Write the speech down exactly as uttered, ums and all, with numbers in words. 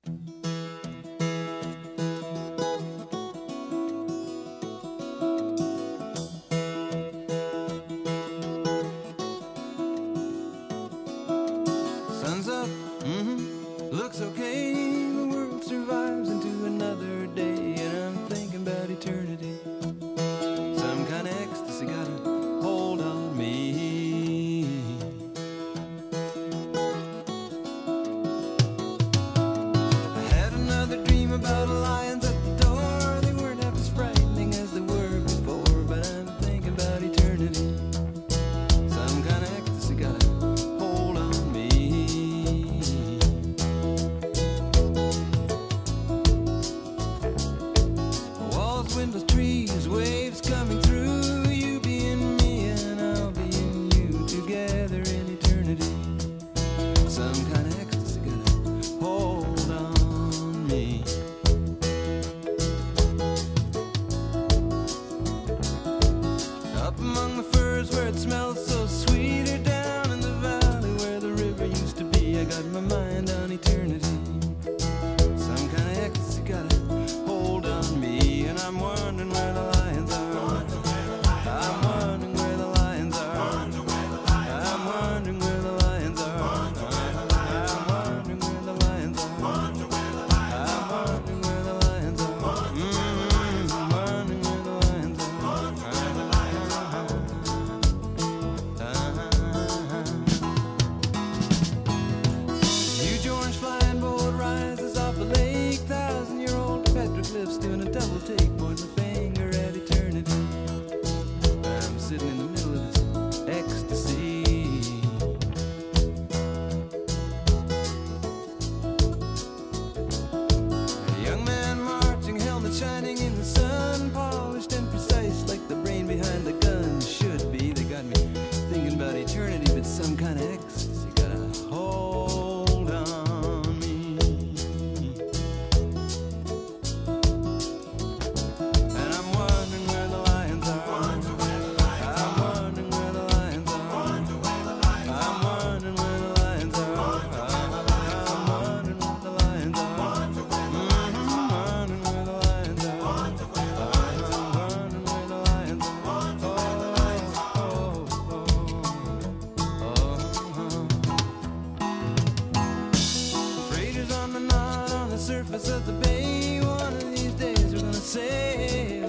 Sun's up, mm-hmm, looks okay. The world survives into another day, and I'm thinking about eternity. Some kind of ecstasy got a hold on me. I had another dream about lions at the door. They weren't half as frightening as they were before, but I'm thinking about eternity. Some kind of ecstasy got a hold on me. Walls, windows, trees, waves coming through. You being me and I'll be in you, together in eternity. Some kind of ecstasy got a hold on me. Up among the firs where it smells so sweet, or down in the valley where the river used to be, I got my mind on eternity. Some kind of ecstasy got a hold on me, and I'm wondering where the lions are. I'm wondering where the lions are. I'm wondering where the lions are. I'm wondering where the lions are. I'm wondering where the lions are. Mm, I'm wondering where the lions are. Huge orange flying boat rises off a lake. Thousand-year-old petroglyphs doing a double take, pointing the finger at eternity. I'm sitting in the middle of this ecstasy. A young man marching, helmet shining in the sun, polished and precise like the brain behind the gun should be. They got me thinking about eternity, but some kind of ecstasy got a hold on me. And I'm wondering where the lions are. I'm wondering where the lions are. I'm wondering where the lions are. I'm wondering where the lions are. Mm, I'm wondering where the lions are. I'm wondering where the lions are. Oh, oh, oh. Freighters on the knot on the surface of the bay. One of these days we're gonna sail